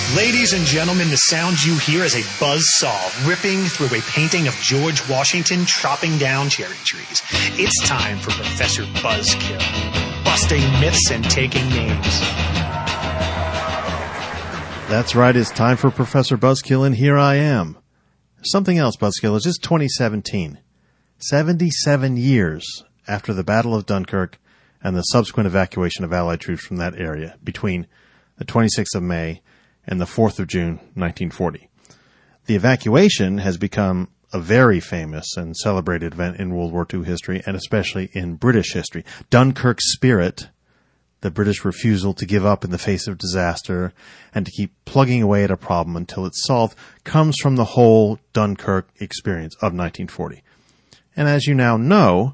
Ladies and gentlemen, the sound you hear is a buzzsaw ripping through a painting of George Washington chopping down cherry trees. It's time for Professor Buzzkill, busting myths and taking names. That's right, it's time for Professor Buzzkill, and here I am. Something else, Buzzkill, is just 2017. 77 years after the Battle of Dunkirk and the subsequent evacuation of Allied troops from that area between the 26th of May and the 4th of June, 1940. The evacuation has become a very famous and celebrated event in World War II history, and especially in British history. Dunkirk's spirit, the British refusal to give up in the face of disaster and to keep plugging away at a problem until it's solved, comes from the whole Dunkirk experience of 1940. And as you now know,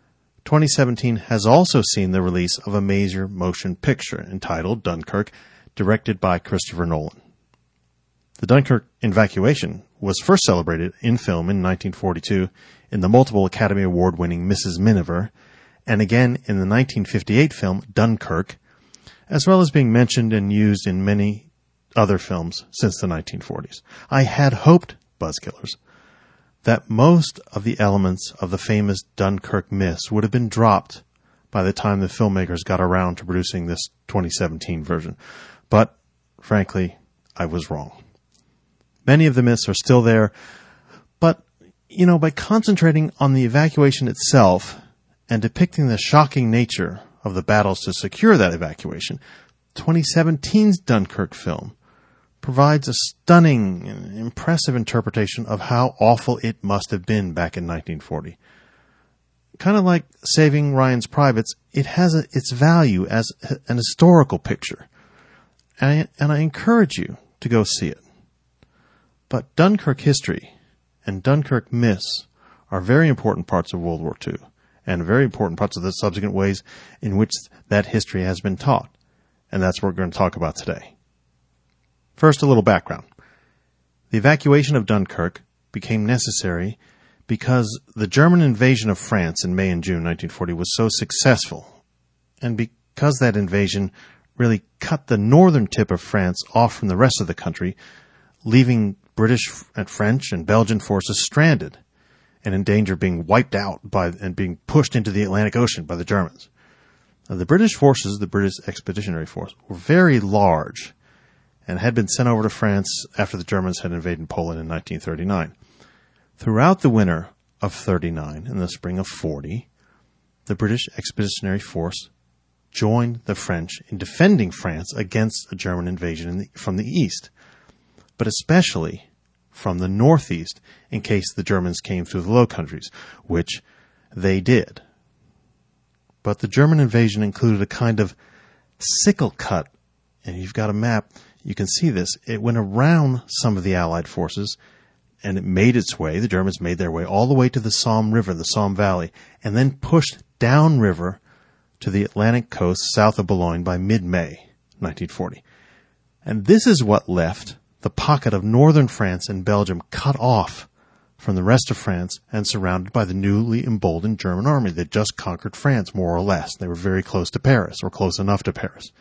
2017 has also seen the release of a major motion picture entitled Dunkirk, directed by Christopher Nolan. The Dunkirk evacuation was first celebrated in film in 1942 in the multiple Academy Award-winning Mrs. Miniver, and again in the 1958 film Dunkirk, as well as being mentioned and used in many other films since the 1940s. I had hoped, Buzzkillers, that most of the elements of the famous Dunkirk myths would have been dropped by the time the filmmakers got around to producing this 2017 version. But, frankly, I was wrong. Many of the myths are still there, but, by concentrating on the evacuation itself and depicting the shocking nature of the battles to secure that evacuation, 2017's Dunkirk film provides a stunning and impressive interpretation of how awful it must have been back in 1940. Kind of like Saving Ryan's Privates, it has its value as an historical picture. And I encourage you to go see it. But Dunkirk history and Dunkirk myths are very important parts of World War II and very important parts of the subsequent ways in which that history has been taught. And that's what we're going to talk about today. First, a little background. The evacuation of Dunkirk became necessary because the German invasion of France in May and June 1940 was so successful, and because that invasion really cut the northern tip of France off from the rest of the country, leaving British and French and Belgian forces stranded and in danger of being wiped out and being pushed into the Atlantic Ocean by the Germans. Now, the British forces, the British Expeditionary Force, were very large and had been sent over to France after the Germans had invaded Poland in 1939. Throughout the winter of 39 and the spring of 40, the British Expeditionary Force joined the French in defending France against a German invasion from the east, but especially from the northeast in case the Germans came through the Low Countries, which they did. But the German invasion included a kind of sickle cut, and you've got a map, you can see this. It went around some of the Allied forces, and it made its way, the Germans made their way all the way to the Somme River, the Somme Valley, and then pushed downriver to the Atlantic coast south of Boulogne by mid-May 1940. And this is what left the pocket of northern France and Belgium cut off from the rest of France and surrounded by the newly emboldened German army that just conquered France, more or less. They were very close to Paris, or close enough to Paris.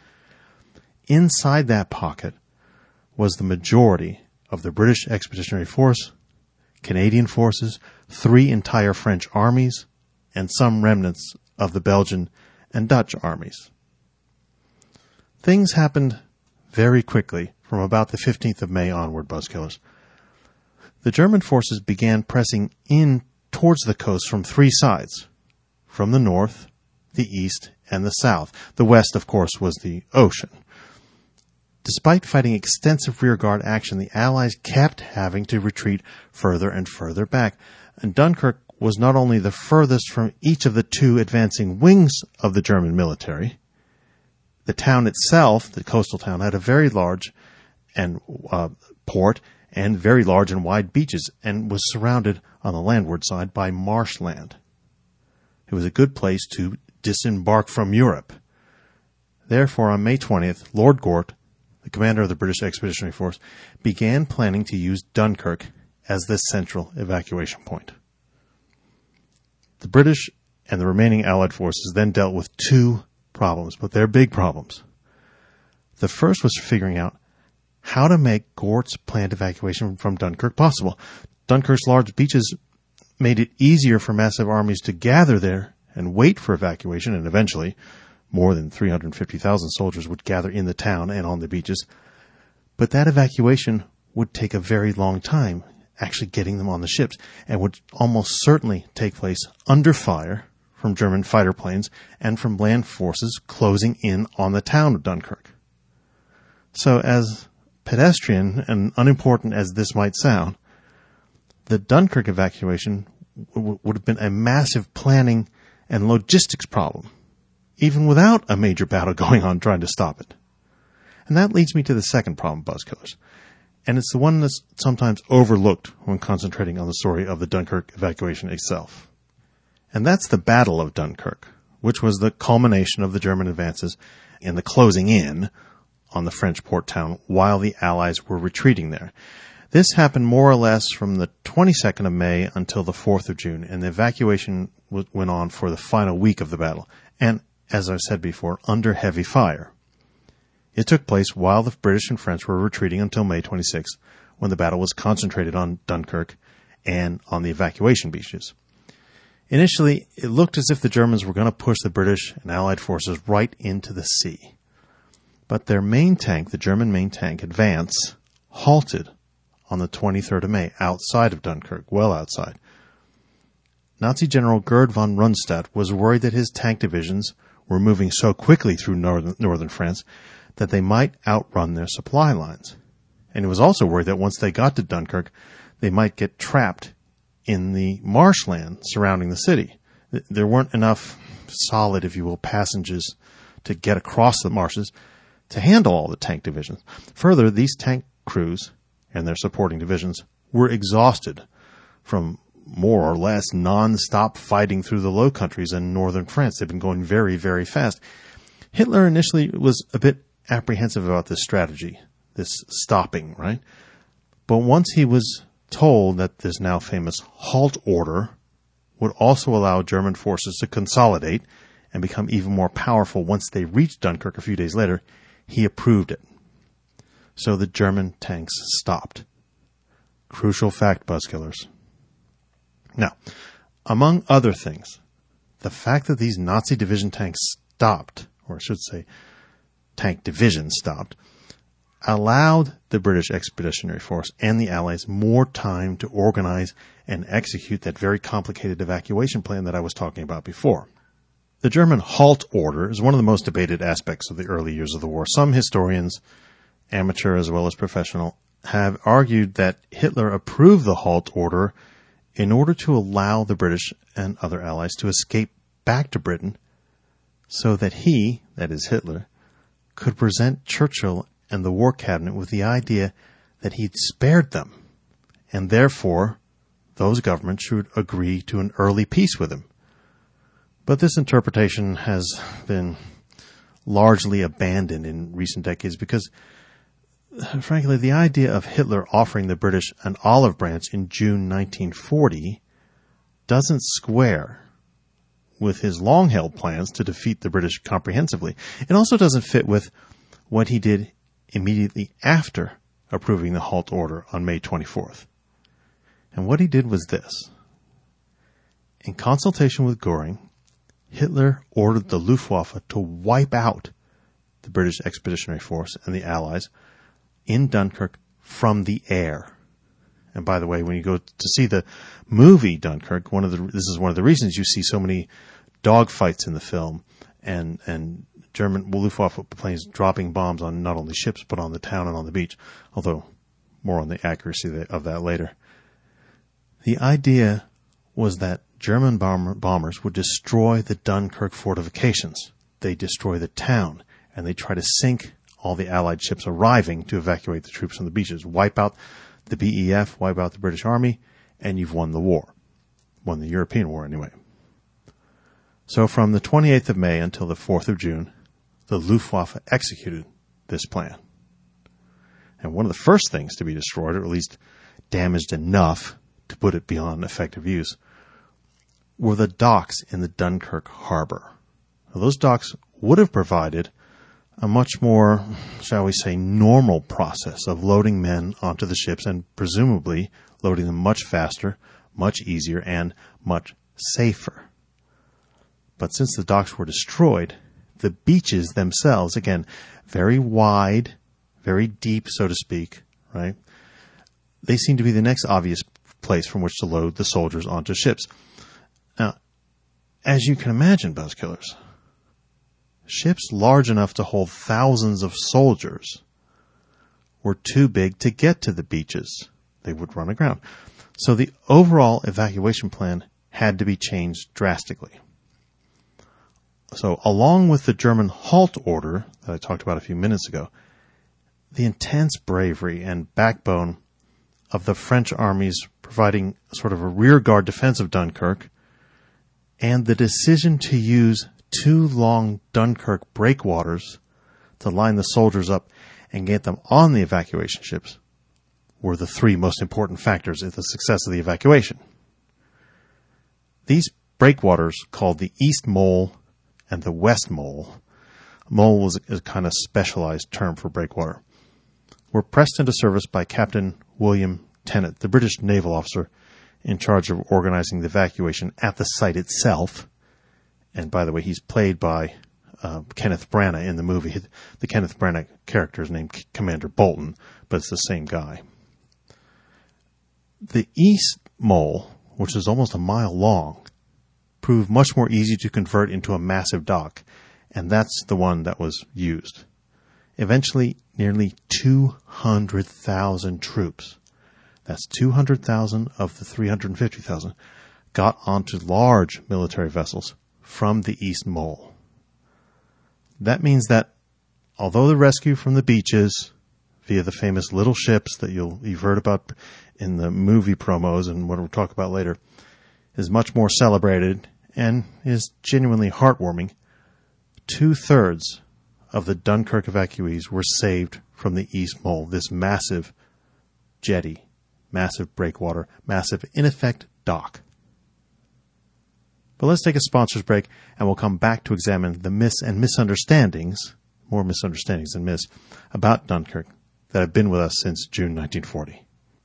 Inside that pocket was the majority of the British Expeditionary Force, Canadian forces, 3 entire French armies, and some remnants of the Belgian and Dutch armies. Things happened very quickly from about the 15th of May onward, Buzzkillers. The German forces began pressing in towards the coast from 3 sides, from the north, the east, and the south. The west, of course, was the ocean. Despite fighting extensive rearguard action, the Allies kept having to retreat further and further back, and Dunkirk was not only the furthest from each of the 2 advancing wings of the German military. The town itself, the coastal town, had a very large and port and very large and wide beaches, and was surrounded on the landward side by marshland. It was a good place to disembark from Europe. Therefore, on May 20th, Lord Gort, the commander of the British Expeditionary Force, began planning to use Dunkirk as the central evacuation point. The British and the remaining Allied forces then dealt with 2 problems, but they're big problems. The first was figuring out how to make Gort's planned evacuation from Dunkirk possible. Dunkirk's large beaches made it easier for massive armies to gather there and wait for evacuation, and eventually more than 350,000 soldiers would gather in the town and on the beaches. But that evacuation would take a very long time, actually getting them on the ships, and would almost certainly take place under fire from German fighter planes and from land forces closing in on the town of Dunkirk. So as pedestrian and unimportant as this might sound, the Dunkirk evacuation would have been a massive planning and logistics problem, even without a major battle going on trying to stop it. And that leads me to the second problem, Buzzkillers. And it's the one that's sometimes overlooked when concentrating on the story of the Dunkirk evacuation itself. And that's the Battle of Dunkirk, which was the culmination of the German advances and the closing in on the French port town while the Allies were retreating there. This happened more or less from the 22nd of May until the 4th of June, and the evacuation went on for the final week of the battle, and, as I said before, under heavy fire. It took place while the British and French were retreating until May 26th, when the battle was concentrated on Dunkirk and on the evacuation beaches. Initially, it looked as if the Germans were going to push the British and Allied forces right into the sea. But their main tank, the German main tank, Advance, halted on the 23rd of May outside of Dunkirk, well outside. Nazi General Gerd von Rundstedt was worried that his tank divisions were moving so quickly through northern France that they might outrun their supply lines. And he was also worried that once they got to Dunkirk, they might get trapped in the marshland surrounding the city. There weren't enough solid, if you will, passages to get across the marshes to handle all the tank divisions. Further, these tank crews and their supporting divisions were exhausted from more or less non-stop fighting through the Low Countries and northern France. They've been going very, very fast. Hitler initially was a bit apprehensive about this strategy, this stopping, right? But once he was told that this now famous halt order would also allow German forces to consolidate and become even more powerful once they reached Dunkirk a few days later, he approved it. So the German tanks stopped. Crucial fact, Buzzkillers. Now, among other things, the fact that these Nazi division tanks stopped, or I should say tank divisions stopped, allowed the British Expeditionary Force and the Allies more time to organize and execute that very complicated evacuation plan that I was talking about before. The German halt order is one of the most debated aspects of the early years of the war. Some historians, amateur as well as professional, have argued that Hitler approved the halt order in order to allow the British and other allies to escape back to Britain so that he, that is Hitler, could present Churchill and the War Cabinet with the idea that he'd spared them, and therefore those governments should agree to an early peace with him. But this interpretation has been largely abandoned in recent decades because, frankly, the idea of Hitler offering the British an olive branch in June 1940 doesn't square with his long-held plans to defeat the British comprehensively. It also doesn't fit with what he did immediately after approving the halt order on May 24th. And what he did was this. In consultation with Göring, Hitler ordered the Luftwaffe to wipe out the British Expeditionary Force and the Allies in Dunkirk from the air. And by the way, when you go to see the movie Dunkirk, this is one of the reasons you see so many dogfights in the film and German Luftwaffe planes dropping bombs on not only ships but on the town and on the beach, although more on the accuracy of that later. The idea was that German bombers would destroy the Dunkirk fortifications. They destroy the town, and they try to sink all the Allied ships arriving to evacuate the troops from the beaches. Wipe out the BEF, wipe out the British Army, and you've won the war. Won the European war, anyway. So from the 28th of May until the 4th of June, the Luftwaffe executed this plan. And one of the first things to be destroyed, or at least damaged enough to put it beyond effective use, were the docks in the Dunkirk harbor. Now, those docks would have provided a much more, shall we say, normal process of loading men onto the ships and presumably loading them much faster, much easier, and much safer. But since the docks were destroyed, the beaches themselves, again, very wide, very deep, so to speak, right? They seem to be the next obvious place from which to load the soldiers onto ships. Now, as you can imagine, Buzzkillers, ships large enough to hold thousands of soldiers were too big to get to the beaches. They would run aground. So the overall evacuation plan had to be changed drastically. So along with the German halt order that I talked about a few minutes ago, the intense bravery and backbone of the French armies providing sort of a rearguard defense of Dunkirk, and the decision to use 2 long Dunkirk breakwaters to line the soldiers up and get them on the evacuation ships were the 3 most important factors in the success of the evacuation. These breakwaters, called the East Mole and the West Mole — mole was a kind of specialized term for breakwater — were pressed into service by Captain William Tennant, the British naval officer in charge of organizing the evacuation at the site itself. And by the way, he's played by Kenneth Branagh in the movie. The Kenneth Branagh character is named Commander Bolton, but it's the same guy. The East Mole, which is almost a mile long, proved much more easy to convert into a massive dock, and that's the one that was used. Eventually, nearly 200,000 troops, that's 200,000 of the 350,000, got onto large military vessels from the East Mole. That means that although the rescue from the beaches via the famous little ships that you've heard about in the movie promos and what we'll talk about later is much more celebrated and is genuinely heartwarming, 2/3 of the Dunkirk evacuees were saved from the East Mole, this massive jetty, massive breakwater, massive, in effect, dock. But let's take a sponsors break, and we'll come back to examine the myths and misunderstandings, more misunderstandings than myths, about Dunkirk that have been with us since June 1940.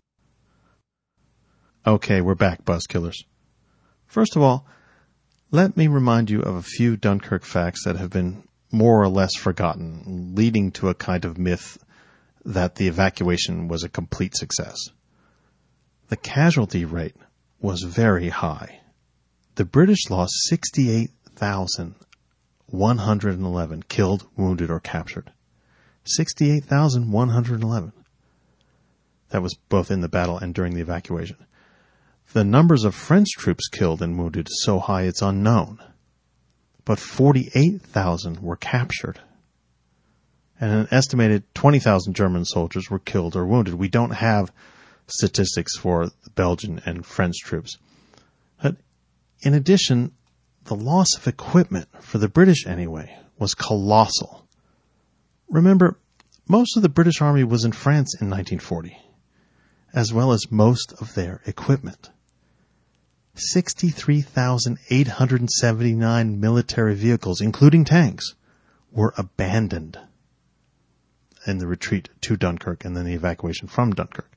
Okay, we're back, Buzzkillers. First of all, let me remind you of a few Dunkirk facts that have been more or less forgotten, leading to a kind of myth that the evacuation was a complete success. The casualty rate was very high. The British lost 68,111 killed, wounded, or captured. 68,111. That was both in the battle and during the evacuation. The numbers of French troops killed and wounded is so high it's unknown. But 48,000 were captured. And an estimated 20,000 German soldiers were killed or wounded. We don't have statistics for the Belgian and French troops. But in addition, the loss of equipment, for the British anyway, was colossal. Remember, most of the British Army was in France in 1940, as well as most of their equipment. 63,879 military vehicles, including tanks, were abandoned in the retreat to Dunkirk and then the evacuation from Dunkirk.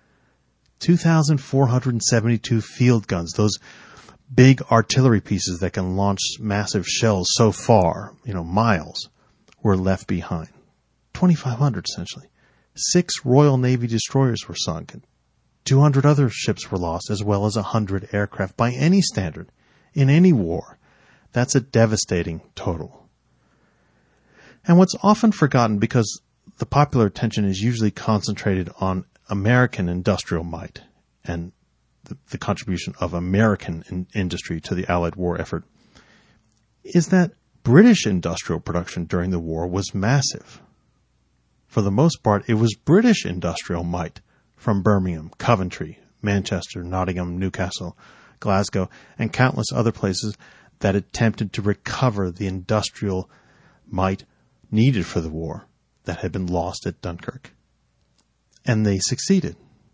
2,472 field guns, those big artillery pieces that can launch massive shells so far, miles, were left behind. 2,500 essentially. 6 Royal Navy destroyers were sunk. 200 other ships were lost, as well as 100 aircraft by any standard, in any war. That's a devastating total. And what's often forgotten, because the popular attention is usually concentrated on American industrial might and the contribution of American industry to the Allied war effort, is that British industrial production during the war was massive. For the most part, it was British industrial might from Birmingham, Coventry, Manchester, Nottingham, Newcastle, Glasgow, and countless other places that attempted to recover the industrial might needed for the war that had been lost at Dunkirk. And they succeeded.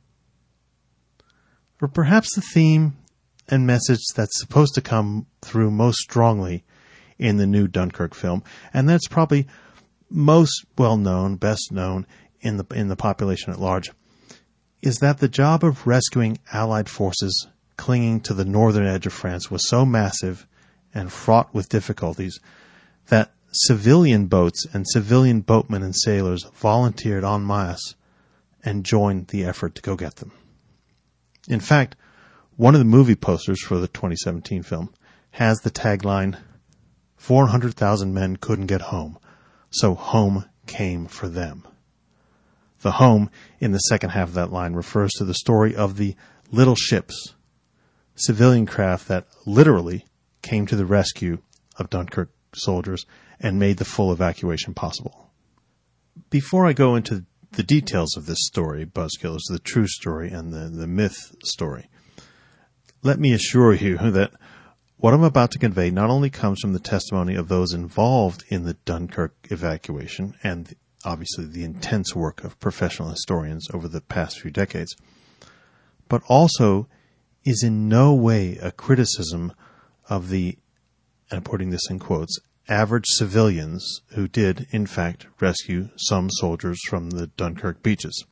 Or perhaps the theme and message that's supposed to come through most strongly in the new Dunkirk film, and that's probably most well known, best known in the population at large, is that the job of rescuing Allied forces clinging to the northern edge of France was so massive and fraught with difficulties that civilian boats and civilian boatmen and sailors volunteered en masse and joined the effort to go get them. In fact, one of the movie posters for the 2017 film has the tagline, 400,000 men couldn't get home, so home came for them. The home in the second half of that line refers to the story of the little ships, civilian craft that literally came to the rescue of Dunkirk soldiers and made the full evacuation possible. Before I go into the details of this story, Buzzkillers, the true story and the myth story, let me assure you that what I'm about to convey not only comes from the testimony of those involved in the Dunkirk evacuation and obviously the intense work of professional historians over the past few decades, but also is in no way a criticism of the, and I'm putting this in quotes, average civilians who did, in fact, rescue some soldiers from the Dunkirk beaches.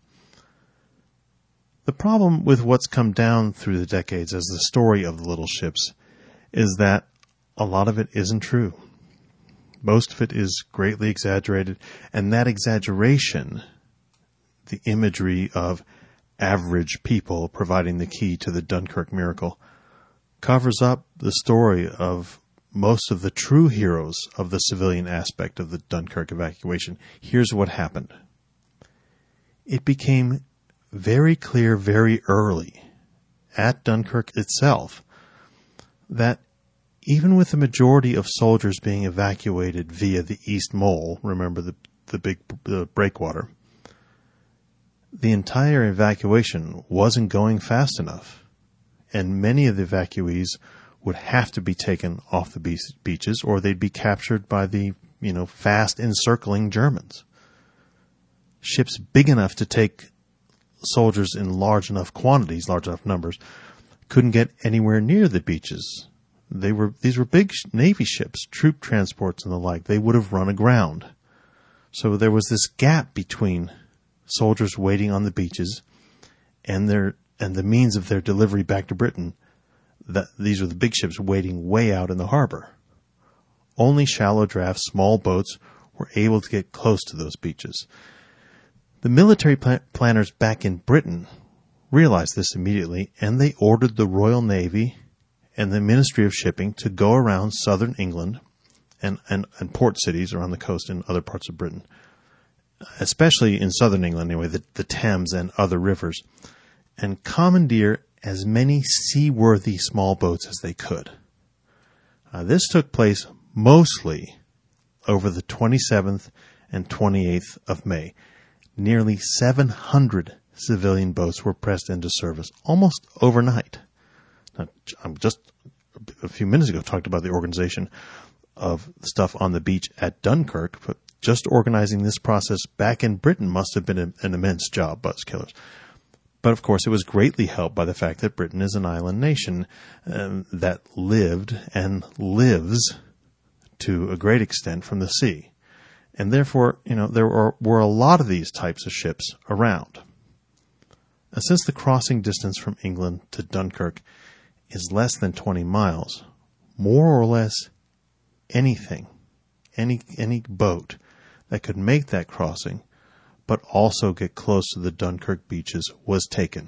The problem with what's come down through the decades as the story of the little ships is that a lot of it isn't true. Most of it is greatly exaggerated, and that exaggeration, the imagery of average people providing the key to the Dunkirk miracle, covers up the story of most of the true heroes of the civilian aspect of the Dunkirk evacuation. Here's what happened. It became very clear very early at Dunkirk itself that even with the majority of soldiers being evacuated via the East Mole, remember the big breakwater, the entire evacuation wasn't going fast enough, and many of the evacuees would have to be taken off the beaches or they'd be captured by the, fast encircling Germans. Ships big enough to take soldiers in large enough quantities, large enough numbers, couldn't get anywhere near the beaches. These were big Navy ships, troop transports and the like. They would have run aground. So there was this gap between soldiers waiting on the beaches and the means of their delivery back to Britain. That these were the big ships waiting way out in the harbor. Only shallow draft, small boats were able to get close to those beaches. The military planners back in Britain realized this immediately, and they ordered the Royal Navy and the Ministry of Shipping to go around southern England and port cities around the coast in other parts of Britain, especially in southern England anyway, the Thames and other rivers, and commandeer as many seaworthy small boats as they could. This took place mostly over the 27th and 28th of May. Nearly 700 civilian boats were pressed into service almost overnight. Now, just a few minutes ago talked about the organization of stuff on the beach at Dunkirk, but just organizing this process back in Britain must have been an immense job, Buzzkillers. But of course, it was greatly helped by the fact that Britain is an island nation that lived and lives to a great extent from the sea. And therefore, there were a lot of these types of ships around. Since the crossing distance from England to Dunkirk is less than 20 miles, more or less anything, any boat that could make that crossing but also get close to the Dunkirk beaches was taken.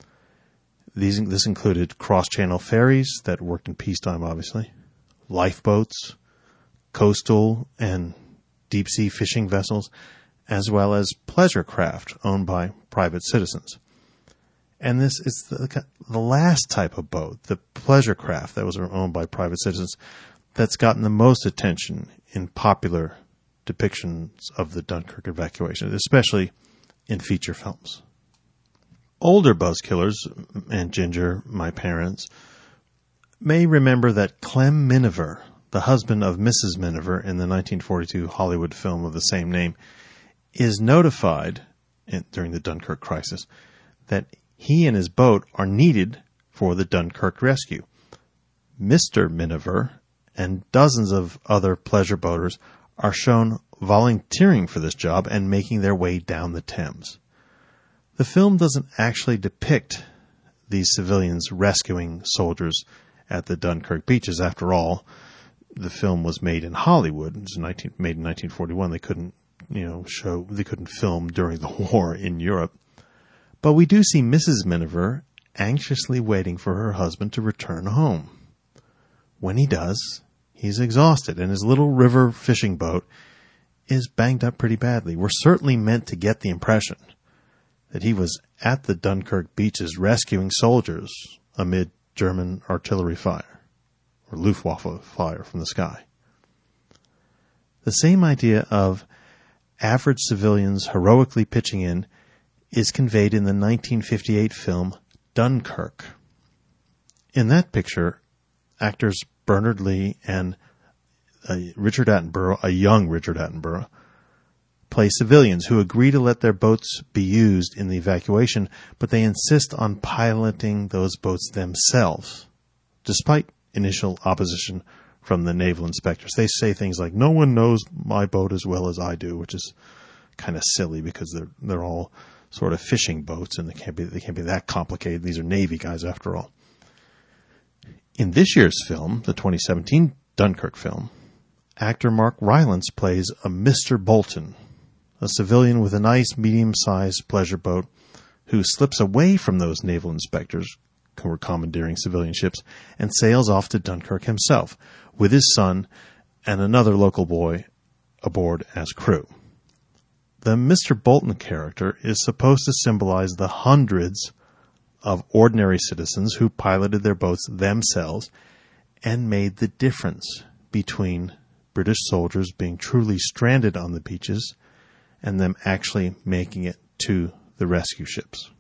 This included cross-channel ferries that worked in peacetime, obviously, lifeboats, coastal and deep-sea fishing vessels, as well as pleasure craft owned by private citizens. And this is the last type of boat, the pleasure craft that was owned by private citizens, that's gotten the most attention in popular depictions of the Dunkirk evacuation, especially in feature films. Older Buzzkillers, and Ginger, my parents, may remember that Clem Miniver, the husband of Mrs. Miniver in the 1942 Hollywood film of the same name, is notified during the Dunkirk crisis that he and his boat are needed for the Dunkirk rescue. Mr. Miniver and dozens of other pleasure boaters are shown volunteering for this job and making their way down the Thames. The film doesn't actually depict these civilians rescuing soldiers at the Dunkirk beaches. After all, the film was made in Hollywood. It was made in 1941. They couldn't, they couldn't film during the war in Europe. But we do see Mrs. Miniver anxiously waiting for her husband to return home. When he does, he's exhausted, and his little river fishing boat is banged up pretty badly. We're certainly meant to get the impression that he was at the Dunkirk beaches rescuing soldiers amid German artillery fire, or Luftwaffe fire from the sky. The same idea of average civilians heroically pitching in is conveyed in the 1958 film Dunkirk. In that picture, actors Bernard Lee and Richard Attenborough, a young Richard Attenborough, play civilians who agree to let their boats be used in the evacuation, but they insist on piloting those boats themselves, despite initial opposition from the naval inspectors. They say things like, "No one knows my boat as well as I do," which is kind of silly because they're all sort of fishing boats and they can't be that complicated. These are Navy guys after all. In this year's film, the 2017 Dunkirk film, actor Mark Rylance plays a Mr. Bolton, a civilian with a nice medium-sized pleasure boat who slips away from those naval inspectors who were commandeering civilian ships and sails off to Dunkirk himself with his son and another local boy aboard as crew. The Mr. Bolton character is supposed to symbolize the hundreds of ordinary citizens who piloted their boats themselves and made the difference between British soldiers being truly stranded on the beaches and them actually making it to the rescue ships.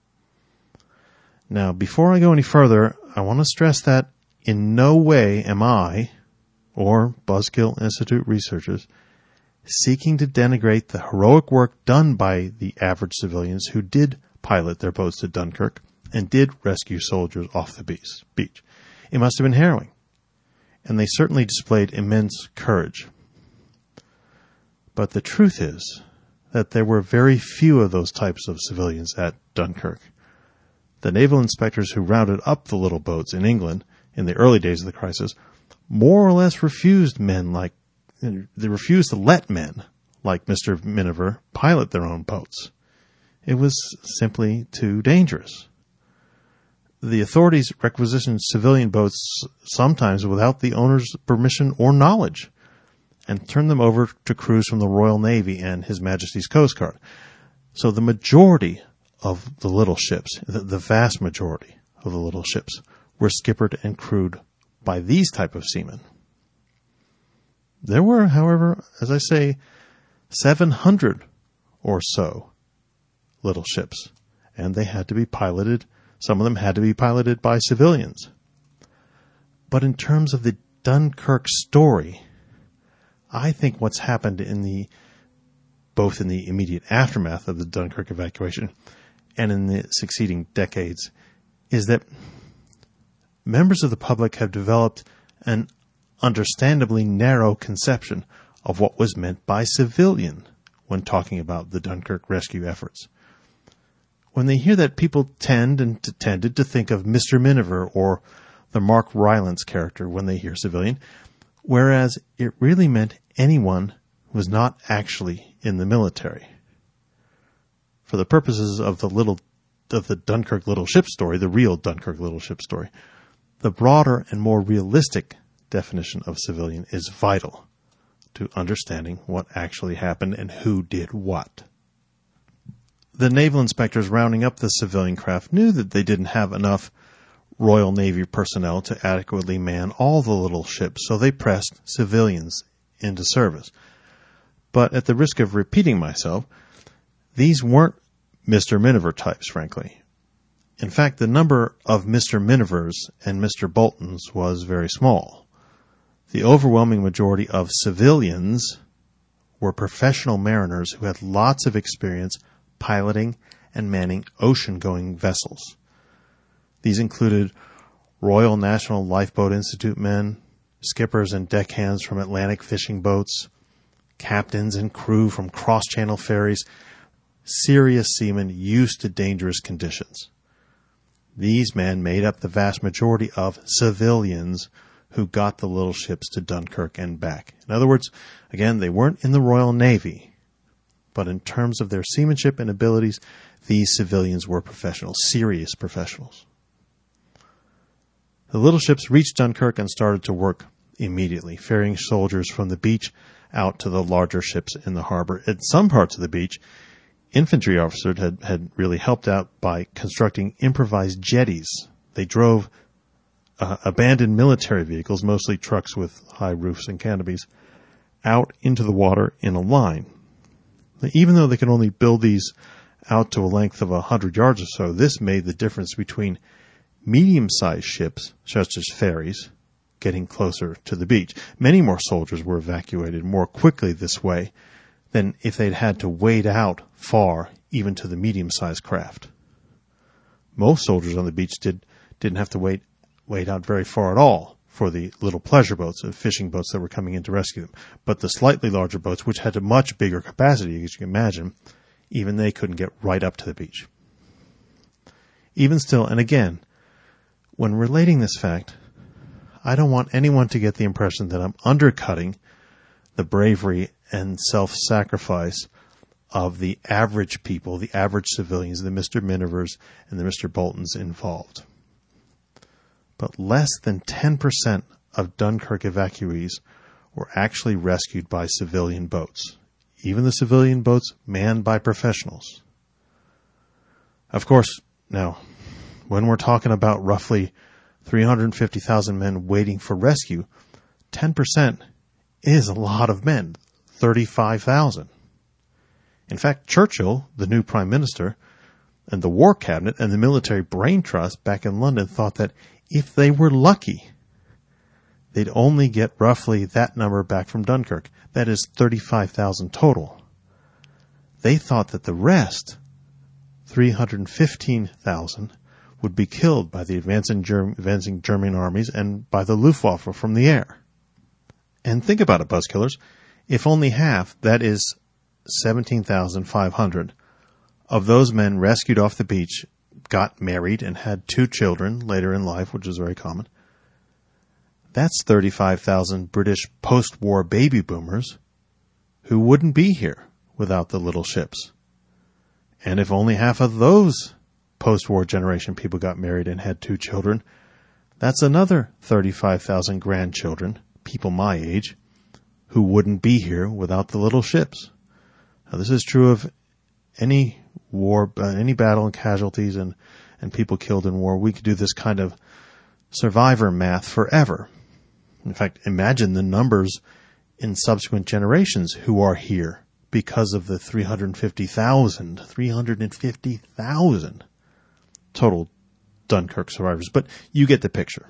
Now, before I go any further, I want to stress that in no way am I, or Buzzkill Institute researchers, seeking to denigrate the heroic work done by the average civilians who did pilot their boats to Dunkirk and did rescue soldiers off the beach. It must have been harrowing, and they certainly displayed immense courage. But the truth is that there were very few of those types of civilians at Dunkirk. The naval inspectors who rounded up the little boats in England in the early days of the crisis more or less refused to let men like Mr. Miniver pilot their own boats. It was simply too dangerous. The authorities requisitioned civilian boats sometimes without the owner's permission or knowledge and turned them over to crews from the Royal Navy and His Majesty's Coast Guard. So the majority of the little ships, the vast majority of the little ships, were skippered and crewed by these type of seamen. There were, however, as I say, 700 or so little ships, and they had to be piloted. Some of them had to be piloted by civilians. But in terms of the Dunkirk story, I think what's happened both in the immediate aftermath of the Dunkirk evacuation and in the succeeding decades is that members of the public have developed an understandably narrow conception of what was meant by civilian when talking about the Dunkirk rescue efforts. When they hear that, people tended to think of Mr. Miniver or the Mark Rylance character when they hear civilian, whereas it really meant anyone who was not actually in the military. For the purposes of the Dunkirk little ship story, the real Dunkirk little ship story, the broader and more realistic definition of civilian is vital to understanding what actually happened and who did what. The naval inspectors rounding up the civilian craft knew that they didn't have enough Royal Navy personnel to adequately man all the little ships, so they pressed civilians into service. But at the risk of repeating myself, these weren't Mr. Miniver types, frankly. In fact, the number of Mr. Minivers and Mr. Boltons was very small. The overwhelming majority of civilians were professional mariners who had lots of experience piloting and manning ocean-going vessels. These included Royal National Lifeboat Institute men, skippers and deckhands from Atlantic fishing boats, captains and crew from cross-channel ferries, serious seamen used to dangerous conditions. These men made up the vast majority of civilians who got the little ships to Dunkirk and back. In other words, again, they weren't in the Royal Navy, but in terms of their seamanship and abilities, these civilians were professionals, serious professionals. The little ships reached Dunkirk and started to work immediately, ferrying soldiers from the beach out to the larger ships in the harbor. At some parts of the beach, infantry officers had really helped out by constructing improvised jetties. They drove abandoned military vehicles, mostly trucks with high roofs and canopies, out into the water in a line. Even though they could only build these out to a length of 100 yards or so, this made the difference between medium-sized ships, such as ferries, getting closer to the beach. Many more soldiers were evacuated more quickly this way than if they'd had to wade out far, even to the medium-sized craft. Most soldiers on the beach didn't have to wade out very far at all for the little pleasure boats and fishing boats that were coming in to rescue them. But the slightly larger boats, which had a much bigger capacity, as you can imagine, even they couldn't get right up to the beach. Even still, and again, when relating this fact, I don't want anyone to get the impression that I'm undercutting the bravery and self-sacrifice of the average people, the average civilians, the Mr. Minivers and the Mr. Boltons involved. But less than 10% of Dunkirk evacuees were actually rescued by civilian boats, even the civilian boats manned by professionals. Of course, now, when we're talking about roughly 350,000 men waiting for rescue, 10% is a lot of men, 35,000. In fact, Churchill, the new prime minister, and the war cabinet and the military brain trust back in London thought that if they were lucky, they'd only get roughly that number back from Dunkirk. That is 35,000 total. They thought that the rest, 315,000, would be killed by the advancing German armies and by the Luftwaffe from the air. And think about it, Buzzkillers. If only half, that is 17,500, of those men rescued off the beach got married and had 2 children later in life, which is very common, that's 35,000 British post-war baby boomers who wouldn't be here without the little ships. And if only half of those post-war generation people got married and had 2 children, that's another 35,000 grandchildren, people my age, who wouldn't be here without the little ships. Now, this is true of any war, any battle and casualties and people killed in war. We could do this kind of survivor math forever. In fact, imagine the numbers in subsequent generations who are here because of the 350,000 total Dunkirk survivors. But you get the picture.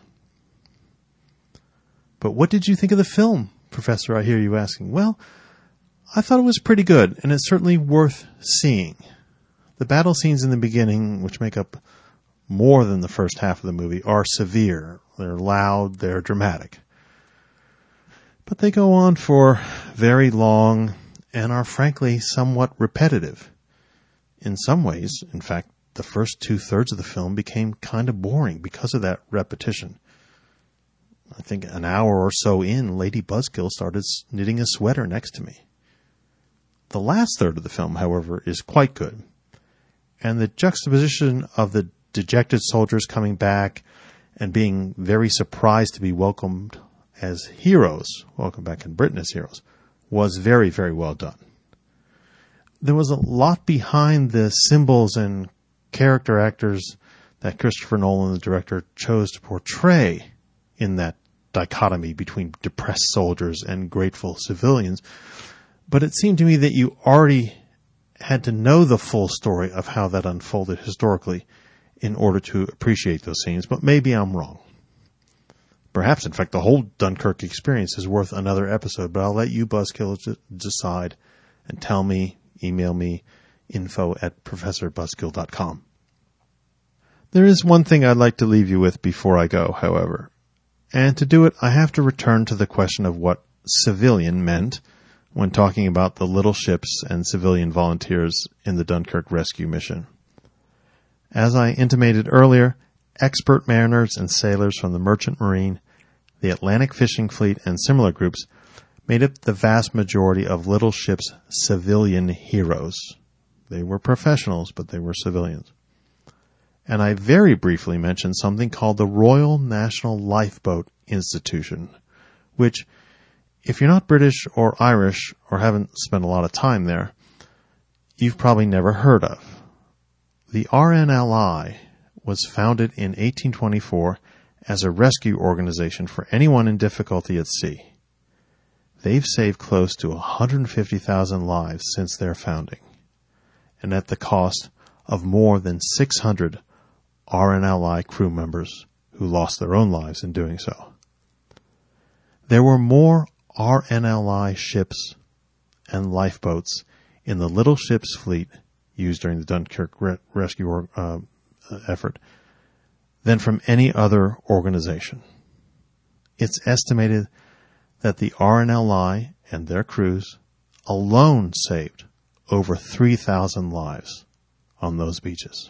But what did you think of the film, Professor? I hear you asking. Well, I thought it was pretty good, and it's certainly worth seeing. The battle scenes in the beginning, which make up more than the first half of the movie, are severe. They're loud, they're dramatic. But they go on for very long and are frankly somewhat repetitive. In some ways, in fact, the first 2/3 of the film became kind of boring because of that repetition. I think an hour or so in, Lady Buzzkill started knitting a sweater next to me. The last third of the film, however, is quite good. And the juxtaposition of the dejected soldiers coming back and being very surprised to be welcomed as heroes, welcome back in Britain as heroes, was very, very well done. There was a lot behind the symbols and character actors that Christopher Nolan, the director, chose to portray in that dichotomy between depressed soldiers and grateful civilians. But it seemed to me that you already had to know the full story of how that unfolded historically in order to appreciate those scenes. But maybe I'm wrong. Perhaps, in fact, the whole Dunkirk experience is worth another episode, but I'll let you Buzzkillers decide and tell me, email me, info@professorbuzzkill.com. There is one thing I'd like to leave you with before I go, however. And to do it, I have to return to the question of what civilian meant when talking about the little ships and civilian volunteers in the Dunkirk rescue mission. As I intimated earlier, expert mariners and sailors from the Merchant Marine, the Atlantic Fishing Fleet, and similar groups made up the vast majority of little ships' civilian heroes. They were professionals, but they were civilians. And I very briefly mentioned something called the Royal National Lifeboat Institution, which, if you're not British or Irish or haven't spent a lot of time there, you've probably never heard of. The RNLI was founded in 1824 as a rescue organization for anyone in difficulty at sea. They've saved close to 150,000 lives since their founding, and at the cost of more than 600 RNLI crew members who lost their own lives in doing so. There were more RNLI ships and lifeboats in the little ships fleet used during the Dunkirk rescue effort than from any other organization. It's estimated that the RNLI and their crews alone saved over 3,000 lives on those beaches.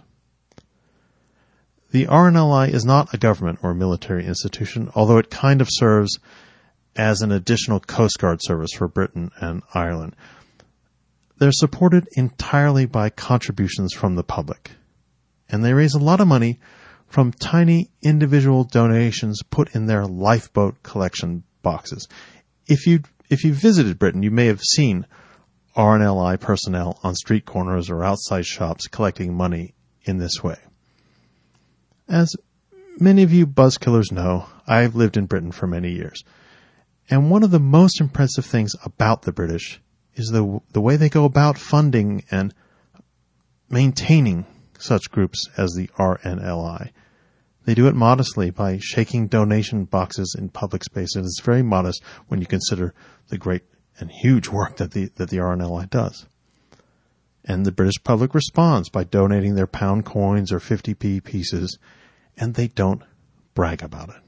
The RNLI is not a government or military institution, although it kind of serves as an additional Coast Guard service for Britain and Ireland. They're supported entirely by contributions from the public, and they raise a lot of money from tiny individual donations put in their lifeboat collection boxes. If you visited Britain, you may have seen RNLI personnel on street corners or outside shops collecting money in this way. As many of you buzzkillers know, I've lived in Britain for many years, and one of the most impressive things about the British is the way they go about funding and maintaining such groups as the RNLI. They do it modestly by shaking donation boxes in public spaces. It's very modest when you consider the great and huge work that the RNLI does. And the British public responds by donating their pound coins or 50p pieces, and they don't brag about it.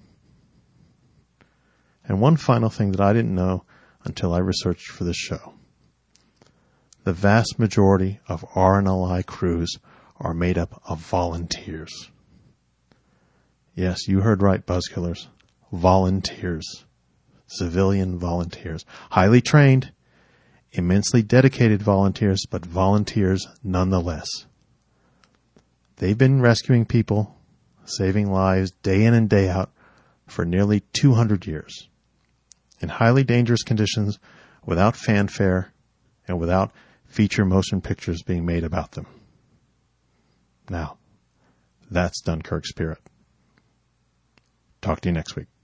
And one final thing that I didn't know until I researched for this show. The vast majority of RNLI crews are made up of volunteers. Yes, you heard right, buzzkillers. Volunteers. Civilian volunteers. Highly trained, immensely dedicated volunteers, but volunteers nonetheless. They've been rescuing people, saving lives day in and day out for nearly 200 years. In highly dangerous conditions, without fanfare, and without feature motion pictures being made about them. Now, that's Dunkirk spirit. Talk to you next week.